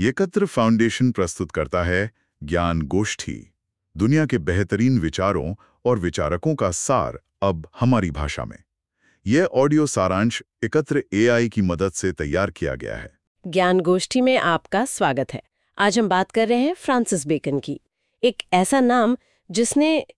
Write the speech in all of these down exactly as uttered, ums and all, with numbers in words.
ये कत्र फाउंडेशन प्रस्तुत करता है ज्ञान गोष्ठी, दुनिया के बेहतरीन विचारों और विचारकों का सार अब हमारी भाषा में। यह ऑडियो सारांश एकत्र एआई की मदद से तैयार किया गया है। ज्ञान गोष्ठी में आपका स्वागत है। आज हम बात कर रहे हैं फ्रांसिस बेकन की, एक ऐसा नाम जिसने आ,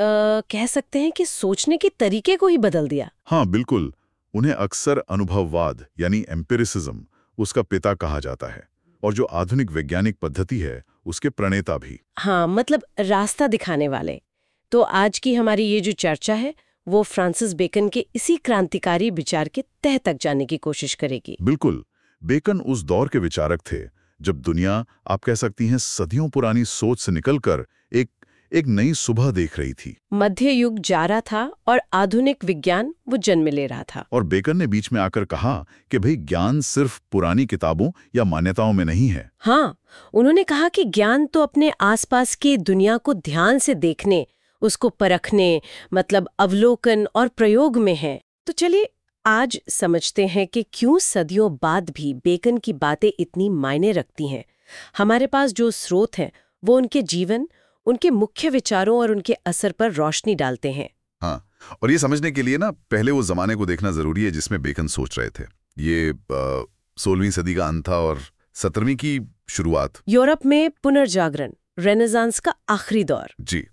कह सकते हैं कि सोचने के तरीके को ही बदल दिया। हाँ बिल्कुल, उन्हें अक्सर अनुभववाद यानी एम्पिरिसिज्म उसका पिता कहा जाता है, और जो आधुनिक वैज्ञानिक पद्धति है उसके प्रणेता भी। हाँ, मतलब रास्ता दिखाने वाले। तो आज की हमारी ये जो चर्चा है वो फ्रांसिस बेकन के इसी क्रांतिकारी विचार के तह तक जाने की कोशिश करेगी। बिल्कुल, बेकन उस दौर के विचारक थे जब दुनिया, आप कह सकती हैं, सदियों पुरानी सोच से निकलकर एक एक नई सुबह देख रही थी। मध्य युग जा रहा था और आधुनिक विज्ञान वो जन्म ले रहा था। और बेकन ने बीच में आकर कहा कि भाई ज्ञान सिर्फ पुरानी किताबों या मान्यताओं में नहीं है। हाँ, उन्होंने कहा कि ज्ञान तो अपने आसपास की दुनिया को ध्यान से देखने, उसको परखने, मतलब अवलोकन और प्रयोग में है। तो चलिए आज समझते हैं कि क्यों सदियों बाद भी बेकन की बातें इतनी मायने रखती हैं। हमारे पास जो स्रोत हैं वो उनके जीवन, उनके मुख्य विचारों और उनके असर पर रोशनी डालते हैं। हाँ, और ये समझने के लिए ना पहले वो जमाने को देखना जरूरी है जिसमें बेकन सोच रहे थे। ये सोलहवीं सदी का अंत था और सत्रहवीं की शुरुआत। यूरोप में पुनर्जागरण, रेनेसांस का आखिरी दौर। जी,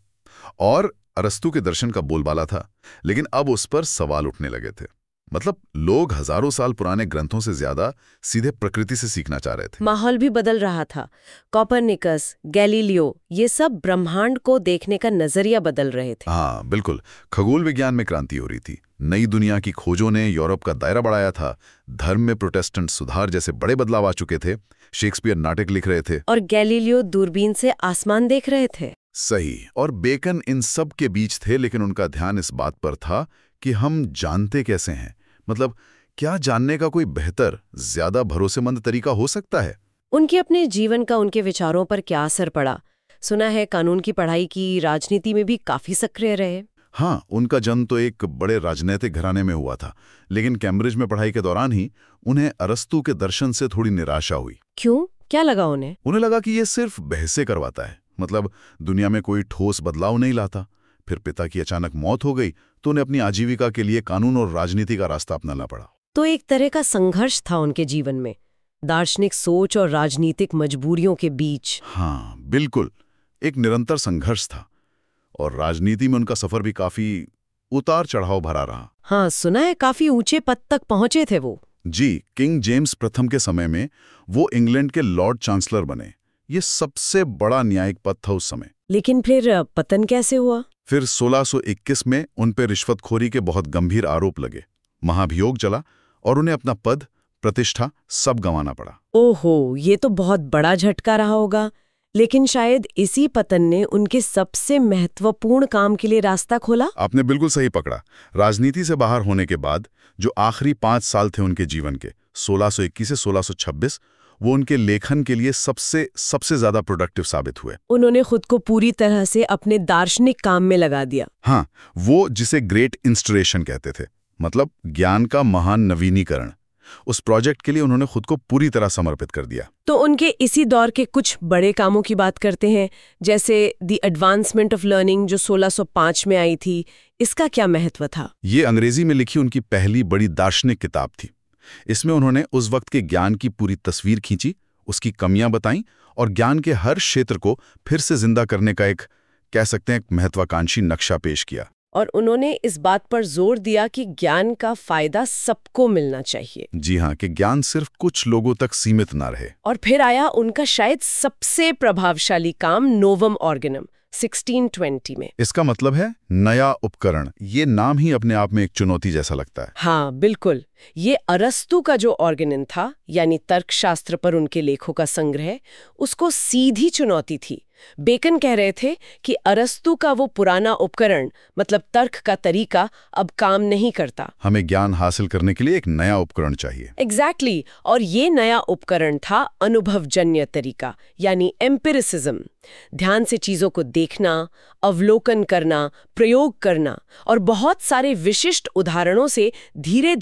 और अरस्तू के दर्शन का बोलबाला था, लेकिन अब उस पर सवाल उठने लगे थे। मतलब लोग हजारों साल पुराने ग्रंथों से ज्यादा सीधे प्रकृति से सीखना चाह रहे थे। माहौल भी बदल रहा था। कोपरनिकस, गैलीलियो, ये सब ब्रह्मांड को देखने का नजरिया बदल रहे थे। हाँ बिल्कुल, खगोल विज्ञान में क्रांति हो रही थी। नई दुनिया की खोजों ने यूरोप का दायरा बढ़ाया था। धर्म में प्रोटेस्टेंट सुधार जैसे बड़े बदलाव आ चुके थे। शेक्सपियर नाटक लिख रहे थे और गैलीलियो दूरबीन से आसमान देख रहे थे। सही, और बेकन इन सब के बीच थे, लेकिन उनका ध्यान इस बात पर था कि हम जानते कैसे हैं। मतलब क्या जानने का कोई बेहतर, ज्यादा भरोसेमंद तरीका हो सकता है? उनके अपने जीवन का उनके विचारों पर क्या असर पड़ा? सुना है कानून की पढ़ाई की, राजनीति में भी काफी सक्रिय रहे। हाँ, उनका जन्म तो एक बड़े राजनीतिक घराने में हुआ था, लेकिन कैम्ब्रिज में पढ़ाई के दौरान ही उन्हें अरस्तू के दर्शन से थोड़ी निराशा हुई। क्यों? क्या लगा उन्हें? उन्हें लगा कि ये सिर्फ बहसें करवाता है, मतलब दुनिया में कोई ठोस बदलाव नहीं लाता। फिर पिता की अचानक मौत हो गई तो उन्हें अपनी आजीविका के लिए कानून और राजनीति का रास्ता अपनाना पड़ा। तो एक तरह का संघर्ष था उनके जीवन में, दार्शनिक सोच और राजनीतिक मजबूरियों के बीच। हाँ बिल्कुल, एक निरंतर संघर्ष था, और राजनीति में उनका सफर भी काफी उतार चढ़ाव भरा रहा। हाँ, सुना है काफी ऊंचे पद तक पहुंचे थे वो। जी, किंग जेम्स प्रथम के समय में वो इंग्लैंड के लॉर्ड चांसलर बने। ये सबसे बड़ा न्यायिक पद था उस समय। लेकिन फिर पतन कैसे हुआ? फिर सोलह सौ इक्कीस में उन पर रिश्वतखोरी के बहुत गंभीर आरोप लगे, महाभियोग चला और उन्हें अपना पद, प्रतिष्ठा सब गंवाना पड़ा। ओहो, ये तो बहुत बड़ा झटका रहा होगा। लेकिन शायद इसी पतन ने उनके सबसे महत्वपूर्ण काम के लिए रास्ता खोला। आपने बिल्कुल सही पकड़ा। राजनीति से बाहर होने के बाद जो आखिरी पांच साल थे उनके जीवन के, सोलह सौ इक्कीस से सोलह सौ छब्बीस, वो उनके लेखन के लिए सबसे सबसे ज्यादा प्रोडक्टिव साबित हुए। उन्होंने खुद को पूरी तरह से अपने दार्शनिक काम में लगा दिया। हाँ, वो जिसे ग्रेट इंस्टिरेशन कहते थे, मतलब ज्ञान का महान नवीनीकरण, उस प्रोजेक्ट के लिए उन्होंने खुद को पूरी तरह समर्पित कर दिया। तो उनके इसी दौर के कुछ बड़े कामों की बात करते हैं, जैसे द एडवांसमेंट ऑफ लर्निंग जो सोलह सौ पाँच में आई थी। इसका क्या महत्व था? ये अंग्रेजी में लिखी उनकी पहली बड़ी दार्शनिक किताब थी। इसमें उन्होंने उस वक्त के ज्ञान की पूरी तस्वीर खींची, उसकी कमियां बताईं और ज्ञान के हर क्षेत्र को फिर से जिंदा करने का एक, कह सकते हैं, एक महत्वाकांक्षी नक्शा पेश किया। और उन्होंने इस बात पर जोर दिया कि ज्ञान का फायदा सबको मिलना चाहिए। जी हाँ, कि ज्ञान सिर्फ कुछ लोगों तक सीमित ना रहे। और फिर आया उनका शायद सबसे प्रभावशाली काम, नोवम ऑर्गेनम, सोलह सौ बीस में। इसका मतलब है नया उपकरण। ये नाम ही अपने आप में एक चुनौती जैसा लगता है। हाँ बिल्कुल, ये अरस्तु का जो ऑर्गेनन था, यानी तर्कशास्त्र पर उनके लेखों का संग्रह, उसको सीधी चुनौती थी। बेकन कह रहे थे कि अरस्तु का वो पुराना उपकरण, मतलब तर्क का तरीका, अब काम नहीं करता। हमें ज्ञान हासिल करने के लिए एक नया उपकरण चाहिए। एग्जैक्टली exactly, और ये नया उपकरण था अनुभवजन्य तरीका, यानी एम्पिरिसिज्म। ध्यान से चीजों को देखना, अवलोकन करना, प्रयोग करना और बहुत सारे विशिष्ट उदाहरणों से धीरे धीरे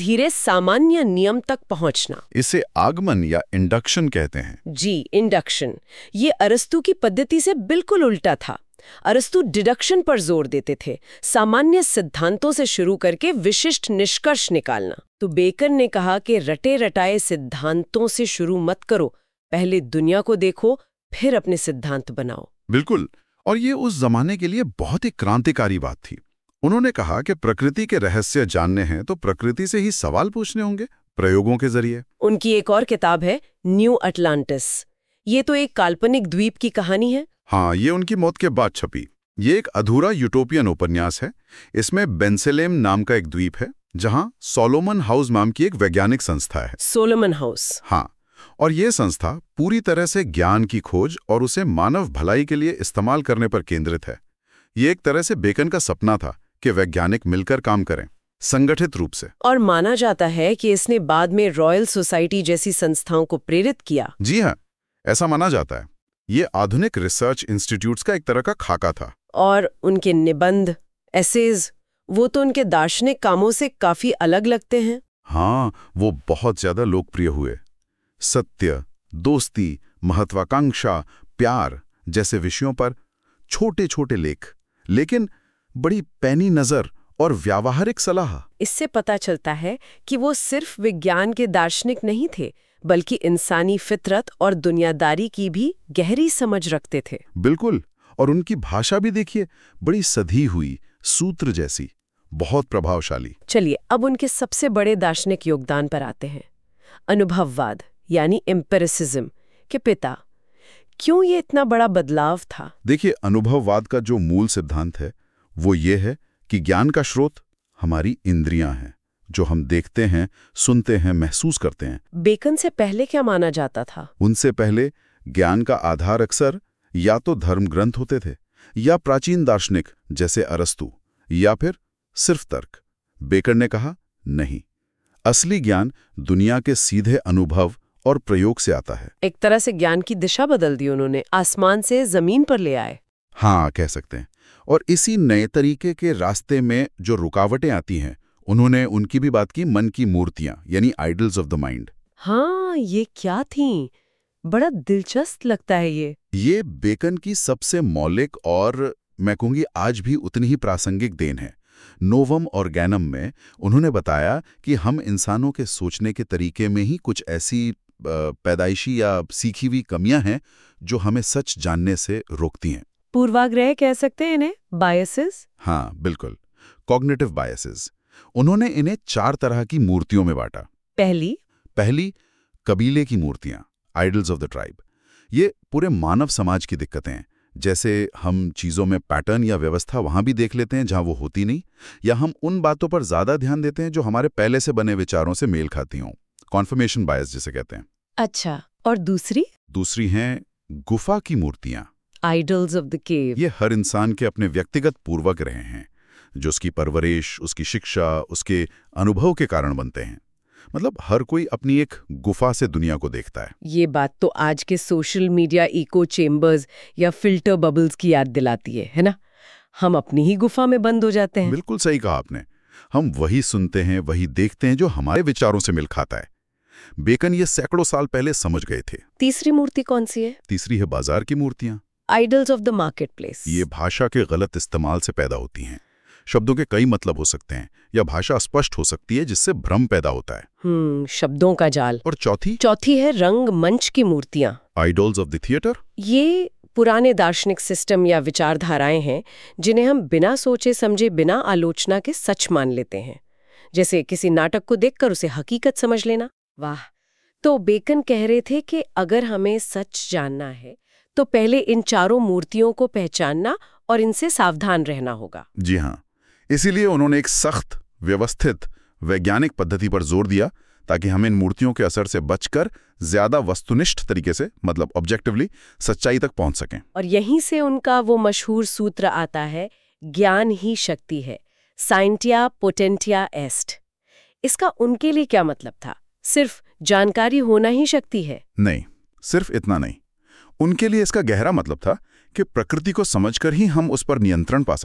सामान्य नियम तक पहुंचना। इसे आगमन या इंडक्शन कहते हैं। जी, इंडक्शन। ये अरस्तु की पद्धति से बिल्कुल उल्टा था। अरस्तु डिडक्शन पर जोर देते थे, सामान्य सिद्धांतों से शुरू करके विशिष्ट निष्कर्ष निकालना। तो बेकन ने कहा कि रटे रटाए सिद्धांतों से शुरू मत करो, पहले दुनिया को देखो, फिर अपने सिद्धांत बनाओ। बिल्कुल, और ये उस जमाने के लिए बहुत ही क्रांतिकारी बात थी। उन्होंने कहा कि प्रकृति के रहस्य जानने हैं तो प्रकृति से ही सवाल पूछने होंगे, प्रयोगों के जरिए। उनकी एक और किताब है न्यू अटलांटिस। ये तो एक काल्पनिक द्वीप की कहानी है। हाँ, ये उनकी मौत के बाद छपी। ये एक अधूरा यूटोपियन उपन्यास है। इसमें बेंसेलेम नाम का एक द्वीप है जहां सोलोमन हाउस नाम की एक वैज्ञानिक संस्था है। Solomon House. हाँ, और ये संस्था पूरी तरह से ज्ञान की खोज और उसे मानव भलाई के लिए इस्तेमाल करने पर केंद्रित है। ये एक तरह से बेकन का सपना था कि वैज्ञानिक मिलकर काम करें, संगठित रूप से। और माना जाता है कि इसने बाद में रॉयल सोसाइटी जैसी संस्थाओं को प्रेरित किया। जी हाँ, ऐसा माना जाता है। ये आधुनिक रिसर्च इंस्टीट्यूट्स का एक तरह का खाका था। और उनके निबंध, एसेज, वो तो उनके दार्शनिक कामों से काफी अलग लगते हैं। हाँ, वो बहुत ज्यादा लोकप्रिय हुए। सत्य, दोस्ती, महत्वाकांक्षा, प्यार जैसे विषयों पर छोटे छोटे लेख, लेकिन बड़ी पैनी नजर और व्यावहारिक सलाह। इससे पता चलता है कि वो सिर्फ विज्ञान के दार्शनिक नहीं थे, बल्कि इंसानी फितरत और दुनियादारी की भी गहरी समझ रखते थे। बिल्कुल, और उनकी भाषा भी देखिए, बड़ी सधी हुई, सूत्र जैसी, बहुत प्रभावशाली। चलिए अब उनके सबसे बड़े दार्शनिक योगदान पर आते हैं। अनुभववाद यानी एम्पिरिसिज्म के पिता। क्यों ये इतना बड़ा बदलाव था? देखिए, अनुभववाद का जो मूल सिद्धांत है वो ये है कि ज्ञान का स्रोत हमारी इंद्रियां हैं, जो हम देखते हैं, सुनते हैं, महसूस करते हैं। बेकन से पहले क्या माना जाता था? उनसे पहले ज्ञान का आधार अक्सर या तो धर्म ग्रंथ होते थे या प्राचीन दार्शनिक जैसे अरस्तु, या फिर सिर्फ तर्क। बेकन ने कहा नहीं, असली ज्ञान दुनिया के सीधे अनुभव और प्रयोग से आता है। एक तरह से ज्ञान की दिशा बदल दी उन्होंने, आसमान से जमीन पर ले आए। हाँ, कह सकते हैं। और इसी नए तरीके के रास्ते में जो रुकावटें आती हैं, उन्होंने उनकी भी बात की, मन की मूर्तियां यानी आइडल्स ऑफ द माइंड। हाँ, ये क्या थीं? बड़ा दिलचस्प लगता है ये। ये बेकन की सबसे मौलिक और मैं कहूंगी आज भी उतनी ही प्रासंगिक देन है। नोवम ऑर्गेनम में उन्होंने बताया कि हम इंसानों के सोचने के तरीके में ही कुछ ऐसी पैदाइशी या सीखी हुई कमियां हैं जो हमें सच जानने से रोकती हैं। पूर्वाग्रह कह सकते हैं इन्हें, बायसेस। हाँ, बिल्कुल, कॉग्निटिव बायसेस। उन्होंने इन्हें चार तरह की मूर्तियों में बांटा। पहली पहली कबीले की मूर्तियां, आइडल्स ऑफ द ट्राइब। ये पूरे मानव समाज की दिक्कतें हैं, जैसे हम चीज़ों में पैटर्न या व्यवस्था वहां भी देख लेते हैं जहां वो होती नहीं, या हम उन बातों पर ज्यादा ध्यान देते हैं जो हमारे पहले से बने विचारों से मेल खाती हों, कॉन्फर्मेशन बायस जिसे कहते हैं। अच्छा, और दूसरी? दूसरी हैं गुफा की मूर्तियां, आइडल्स ऑफ द केव। ये हर इंसान के अपने व्यक्तिगत पूर्वक रहे हैं, जो उसकी परवरिश, उसकी शिक्षा, उसके अनुभव के कारण बनते हैं। मतलब हर कोई अपनी एक गुफा से दुनिया को देखता है। ये बात तो आज के सोशल मीडिया इको चेम्बर्स या फिल्टर बबल्स की याद दिलाती है, है ना? हम अपनी ही गुफा में बंद हो जाते हैं। बिल्कुल सही कहा आपने। हम वही सुनते हैं, वही देखते हैं जो हमारे विचारों से मिल खाता है। बेकन ये सैकड़ों साल पहले समझ गए थे। तीसरी मूर्ति कौन सी है? तीसरी है बाजार की मूर्तियां, idols of the marketplace. ये भाषा के गलत इस्तेमाल से पैदा होती हैं। शब्दों के कई मतलब हो सकते हैं या भाषा स्पष्ट हो सकती है जिससे भ्रम पैदा होता है। हम्म शब्दों का जाल। और चौथी चौथी है रंग मंच की मूर्तियां, आइडल्स ऑफ द थिएटर। ये पुराने दार्शनिक सिस्टम या विचारधाराएं हैं जिन्हें हम बिना सोचे समझे, बिना आलोचना के सच मान लेते हैं। जैसे किसी नाटक को देखकर उसे हकीकत समझ लेना। वाह! तो बेकन कह रहे थे कि अगर हमें सच जानना है तो पहले इन चारों मूर्तियों को पहचानना और इनसे सावधान रहना होगा। जी हाँ, इसीलिए उन्होंने एक सख्त, व्यवस्थित, वैज्ञानिक पद्धति पर जोर दिया ताकि हम इन मूर्तियों के असर से बचकर ज्यादा वस्तुनिष्ठ तरीके से, मतलब ऑब्जेक्टिवली, सच्चाई तक पहुंच सकें। और यहीं से उनका वो मशहूर सूत्र आता है, ज्ञान ही शक्ति है, साइंटिया पोटेंटिया एस्ट। इसका उनके लिए क्या मतलब था? सिर्फ जानकारी होना ही शक्ति है? नहीं, सिर्फ इतना नहीं। उनके लिए इसका गहरा मतलब था कि प्रकृति को समझकर ही हम उस पर नियंत्रण पा सकते हैं।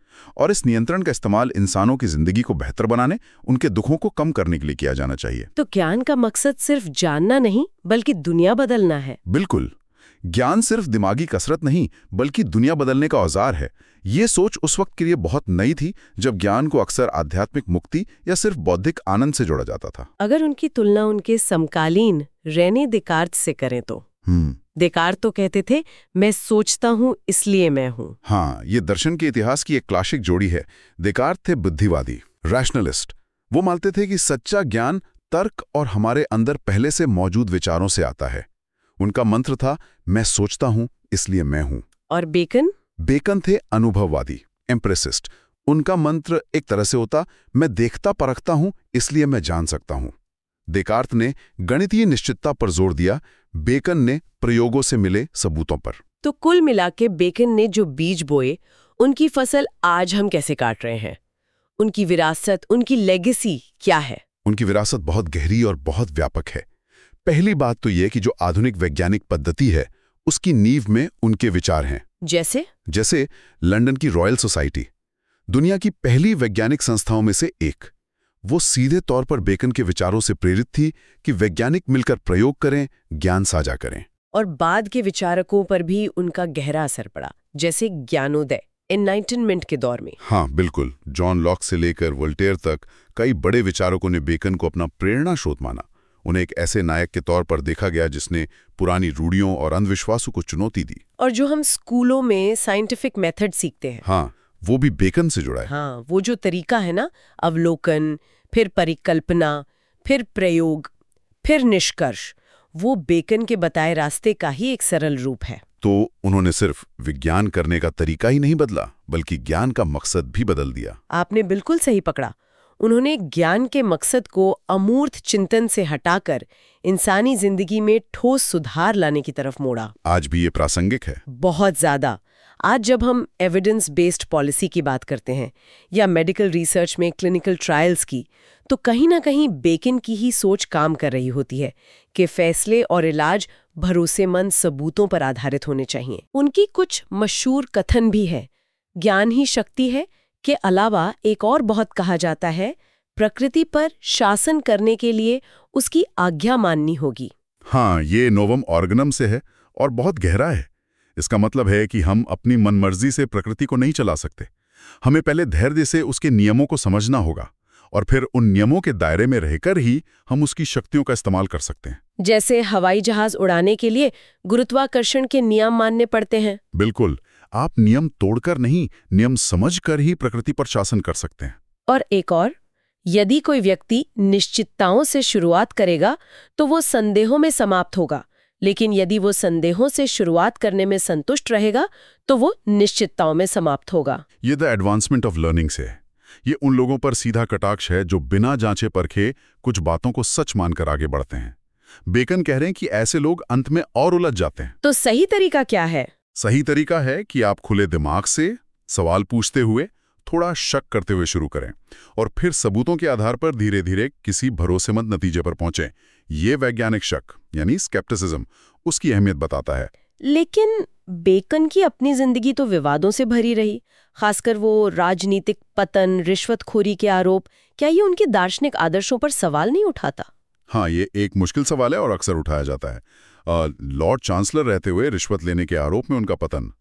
और इस नियंत्रण का इस्तेमाल इंसानों की जिंदगी को बेहतर बनाने, उनके दुखों को कम करने के लिए किया जाना चाहिए। तो ज्ञान का मकसद सिर्फ जानना नहीं बल्कि दुनिया बदलना है। बिल्कुल, ज्ञान सिर्फ दिमागी कसरत नहीं बल्कि दुनिया बदलने का औजार है। ये सोच उस वक्त के लिए बहुत नई थी जब ज्ञान को अक्सर आध्यात्मिक मुक्ति या सिर्फ बौद्धिक आनंद से जोड़ा जाता था। अगर उनकी तुलना उनके समकालीन रेने देकार्त से करें तो हम्म देकार्त तो कहते थे, मैं सोचता हूँ इसलिए मैं हूँ। हाँ, ये दर्शन के इतिहास की एक क्लासिक जोड़ी है। देकार्त थे बुद्धिवादी, रैशनलिस्ट। वो मानते थे कि सच्चा ज्ञान तर्क और हमारे अंदर पहले से मौजूद विचारों से आता है। उनका मंत्र था, मैं सोचता हूँ इसलिए मैं हूँ। और बेकन? बेकन थे अनुभववादी, एम्प्रेसिस्ट। उनका मंत्र एक तरह से होता, मैं देखता परखता हूँ इसलिए मैं जान सकता हूँ। देकार्त ने गणितीय निश्चितता पर जोर दिया, बेकन ने प्रयोगों से मिले सबूतों पर। तो कुल मिलाके बेकन ने जो बीज बोए, उनकी फसल आज हम कैसे काट रहे हैं? उनकी विरासत, उनकी लेगेसी क्या है? उनकी विरासत बहुत गहरी और बहुत व्यापक है। पहली बात तो यह कि जो आधुनिक वैज्ञानिक पद्धति है, उसकी नींव में उनके विचार हैं। जैसे जैसे लंदन की रॉयल सोसाइटी, दुनिया की पहली वैज्ञानिक संस्थाओं में से एक। वो सीधे तौर पर बेकन के विचारों से प्रेरित थी कि वैज्ञानिक मिलकर प्रयोग करें, ज्ञान साझा करें। और बाद के विचारकों पर भी उनका गहरा असर पड़ा, जैसे ज्ञानोदय, एनलाइटनमेंट के दौर में। हाँ बिल्कुल, जॉन लॉक से लेकर वोल्टेयर तक कई बड़े विचारकों ने बेकन को अपना प्रेरणा स्रोत माना। उन्हें एक ऐसे नायक के तौर पर देखा गया जिसने पुरानी रूढ़ियों और अंधविश्वासों को चुनौती दी। और जो हम स्कूलों में साइंटिफिक मेथड सीखते हैं, हाँ, वो भी बेकन से जुड़ा है। हाँ, वो जो तरीका है ना, अवलोकन, फिर परिकल्पना, फिर प्रयोग, फिर निष्कर्ष, वो बेकन के बताए रास्ते का ही एक सरल रूप है। तो उन्होंने सिर्फ विज्ञान करने का तरीका ही नहीं बदला, बल्कि ज्ञान का मकसद भी बदल दिया। आपने बिल्कुल सही पकड़ा। उन्होंने ज्ञान के मकसद को अमूर्त चिंतन से हटाकर इंसानी जिंदगी में ठोस सुधार लाने की तरफ मोड़ा। आज भी ये प्रासंगिक है। बहुत ज्यादा। आज जब हम एविडेंस बेस्ड पॉलिसी की बात करते हैं या मेडिकल रिसर्च में क्लिनिकल ट्रायल्स की, तो कहीं ना कहीं बेकन की ही सोच काम कर रही होती है कि फैसले और इलाज भरोसेमंद सबूतों पर आधारित होने चाहिए। उनकी कुछ मशहूर कथन भी है, ज्ञान ही शक्ति है के अलावा एक और बहुत कहा जाता है, प्रकृति पर शासन करने के लिए उसकी आज्ञा माननी होगी। हाँ, ये नोवम ऑर्गनम से है और बहुत गहरा है। इसका मतलब है कि हम अपनी मनमर्जी से प्रकृति को नहीं चला सकते। हमें पहले धैर्य से उसके नियमों को समझना होगा और फिर उन नियमों के दायरे में रहकर ही हम उसकी शक्तियों का इस्तेमाल कर सकते हैं। जैसे हवाई जहाज उड़ाने के लिए गुरुत्वाकर्षण के नियम मानने पड़ते हैं। बिल्कुल, आप नियम तोड़कर नहीं, नियम समझकर ही प्रकृति पर शासन कर सकते हैं। और एक और, यदि कोई व्यक्ति निश्चितताओं से शुरुआत करेगा तो वो संदेहों में समाप्त होगा, लेकिन यदि वो संदेहों से शुरुआत करने में संतुष्ट रहेगा तो वो निश्चितताओं में समाप्त होगा। ये द एडवांसमेंट ऑफ लर्निंग से है। ये उन लोगों पर सीधा कटाक्ष है जो बिना जांचे परखे कुछ बातों को सच मानकर आगे बढ़ते हैं। बेकन कह रहे हैं कि ऐसे लोग अंत में और उलझ जाते हैं। तो सही तरीका क्या है? सही तरीका है कि आप खुले दिमाग से सवाल पूछते हुए, थोड़ा शक करते हुए शुरू करें और फिर सबूतों के आधार पर धीरे धीरे किसी भरोसेमंद नतीजे पर पहुंचें। ये वैज्ञानिक शक यानी स्केप्टिसिज्म उसकी अहमियत बताता है। लेकिन बेकन की अपनी जिंदगी तो विवादों से भरी रही, खासकर वो राजनीतिक पतन, रिश्वतखोरी के आरोप। क्या ये उनके दार्शनिक आदर्शों पर सवाल नहीं उठाता? हाँ, ये एक मुश्किल सवाल है और अक्सर उठाया जाता है। लॉर्ड चांसलर रहते हुए रिश्वत लेने के आरोप में उनका पतन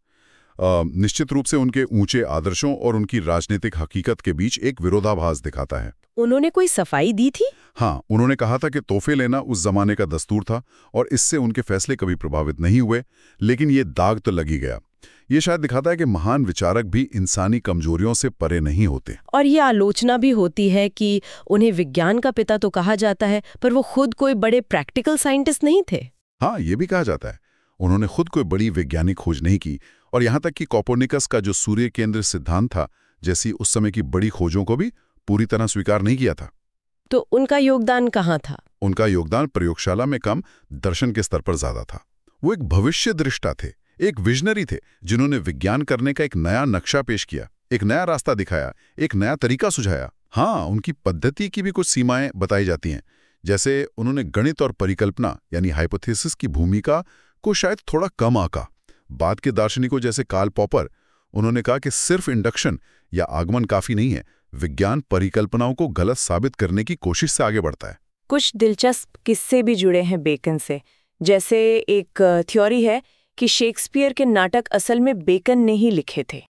निश्चित रूप से उनके ऊंचे आदर्शों और उनकी राजनीतिक हकीकत के बीच एक विरोधाभास दिखाता है। उन्होंने कोई सफाई दी थी? हाँ, उन्होंने कहा था कि तोहफे लेना उस जमाने का दस्तूर था और इससे उनके फैसले कभी प्रभावित नहीं हुए, लेकिन ये दाग तो लगी गया। ये शायद दिखाता है कि महान विचारक भी इंसानी कमजोरियों से परे नहीं होते। और ये आलोचना भी होती है कि उन्हें विज्ञान का पिता तो कहा जाता है, पर वो खुद कोई बड़े प्रैक्टिकल साइंटिस्ट नहीं थे। हाँ, ये भी कहा जाता है उन्होंने खुद कोई बड़ी वैज्ञानिक खोज नहीं की, और यहाँ तक कि कोपर्निकस का जो सूर्य केंद्र सिद्धांत था जैसी उस समय की बड़ी खोजों को भी पूरी तरह स्वीकार नहीं किया था। तो उनका योगदान कहाँ था? उनका योगदान प्रयोगशाला में कम, दर्शन के स्तर पर ज्यादा था। वो एक भविष्य दृष्टा थे, एक विजनरी थे, जिन्होंने विज्ञान करने का एक नया नक्शा पेश किया, एक नया रास्ता दिखाया, एक नया तरीका सुझाया। हाँ, उनकी पद्धति की भी कुछ सीमाएं बताई जाती हैं, जैसे उन्होंने गणित और परिकल्पना यानी हाइपोथेसिस की भूमिका को शायद थोड़ा कम आंका। बाद के दार्शनिकों जैसे कार्ल पॉपर उन्होंने कहा कि सिर्फ इंडक्शन या आगमन काफी नहीं है, विज्ञान परिकल्पनाओं को गलत साबित करने की कोशिश से आगे बढ़ता है। कुछ दिलचस्प किस्से भी जुड़े हैं बेकन से। जैसे एक थ्योरी है कि शेक्सपियर के नाटक असल में बेकन ने ही लिखे थे।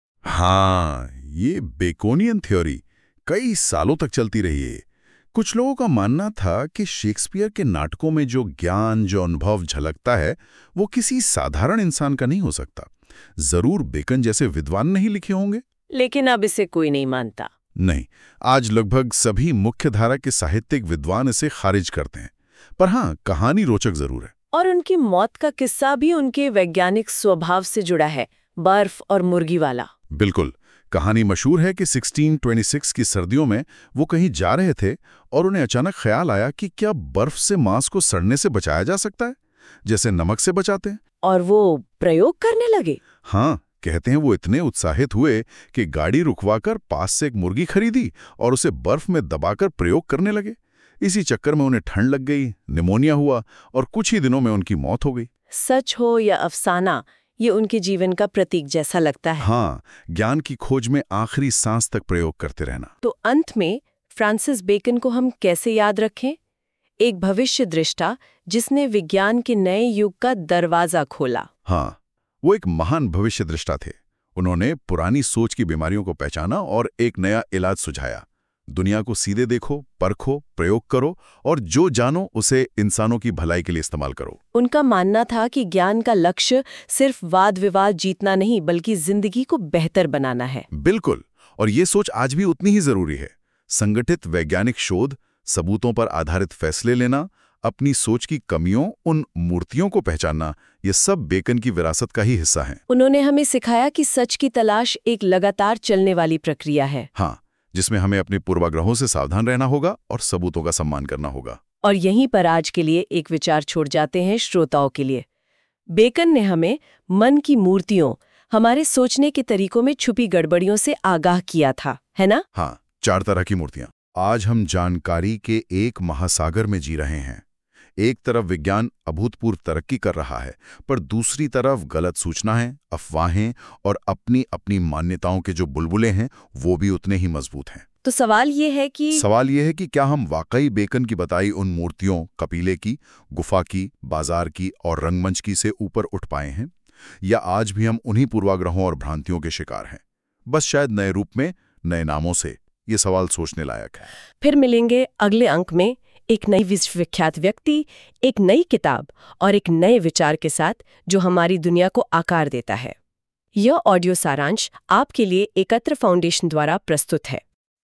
हाँ, ये बेकोनियन थ्योरी कई सालों तक चलती रही है। कुछ लोगों का मानना था कि शेक्सपियर के नाटकों में जो ज्ञान, जो अनुभव झलकता है, वो किसी साधारण इंसान का नहीं हो सकता। जरूर बेकन जैसे विद्वान नहीं लिखे होंगे। लेकिन अब इसे कोई नहीं मानता। नहीं, आज लगभग सभी मुख्यधारा के साहित्यिक विद्वान इसे खारिज करते हैं। पर हाँ, कहानी रोचक जरूर है। और उनकी मौत का किस्सा भी उनके वैज्ञानिक स्वभाव से जुड़ा है, बर्फ और मुर्गी वाला। बिल्कुल। कहानी मशहूर है कि सोलह सौ छब्बीस की सर्दियों में वो कहीं जा रहे थे और उन्हें अचानक ख्याल आया कि क्या बर्फ से मांस को सड़ने से बचाया जा सकता है, जैसे नमक से बचाते हैं। और वो प्रयोग करने लगे। हाँ, कहते हैं वो इतने उत्साहित हुए कि गाड़ी रुकवाकर पास से एक मुर्गी खरीदी और उसे बर्फ में दबाकर प्रयोग करने लगे। इसी चक्कर में उन्हें ठंड लग गई, निमोनिया हुआ और कुछ ही दिनों में उनकी मौत हो गई। सच हो या अफसाना, ये उनके जीवन का प्रतीक जैसा लगता है। हाँ, ज्ञान की खोज में आखिरी सांस तक प्रयोग करते रहना। तो अंत में फ्रांसिस बेकन को हम कैसे याद रखें? एक भविष्य दृष्टा जिसने विज्ञान के नए युग का दरवाजा खोला। हाँ, वो एक महान भविष्य दृष्टा थे। उन्होंने पुरानी सोच की बीमारियों को पहचाना और एक नया इलाज सुझाया। दुनिया को सीधे देखो, परखो, प्रयोग करो और जो जानो उसे इंसानों की भलाई के लिए इस्तेमाल करो। उनका मानना था कि ज्ञान का लक्ष्य सिर्फ वाद विवाद जीतना नहीं, बल्कि जिंदगी को बेहतर बनाना है। बिल्कुल, और ये सोच आज भी उतनी ही जरूरी है। संगठित वैज्ञानिक शोध, सबूतों पर आधारित फैसले लेना, अपनी सोच की कमियों, उन मूर्तियों को पहचानना, ये सब बेकन की विरासत का ही हिस्सा है। उन्होंने हमें सिखाया कि सच की तलाश एक लगातार चलने वाली प्रक्रिया है। हाँ, जिसमें हमें अपने पूर्वाग्रहों से सावधान रहना होगा और सबूतों का सम्मान करना होगा। और यहीं पर आज के लिए एक विचार छोड़ जाते हैं श्रोताओं के लिए। बेकन ने हमें मन की मूर्तियों, हमारे सोचने के तरीकों में छुपी गड़बड़ियों से आगाह किया था, है ना? हाँ, चार तरह की मूर्तियां। आज हम जानकारी के एक महासागर में जी रहे हैं। एक तरफ विज्ञान अभूतपूर्व तरक्की कर रहा है, पर दूसरी तरफ गलत सूचनाएं, अफवाहें और अपनी अपनी मान्यताओं के जो बुलबुले हैं, वो भी उतने ही मजबूत हैं। तो सवाल ये है कि सवाल ये है कि क्या हम वाकई बेकन की बताई उन मूर्तियों, कपिले की, गुफा की, बाजार की और रंगमंच की से ऊपर उठ पाए हैं, या आज भी हम उन्हीं पूर्वाग्रहों और भ्रांतियों के शिकार हैं, बस शायद नए रूप में, नए नामों से। ये सवाल सोचने लायक है। फिर मिलेंगे अगले अंक में एक नई विश्वविख्यात व्यक्ति, एक नई किताब और एक नए विचार के साथ जो हमारी दुनिया को आकार देता है। यह ऑडियो सारांश आपके लिए एकत्र फाउंडेशन द्वारा प्रस्तुत है।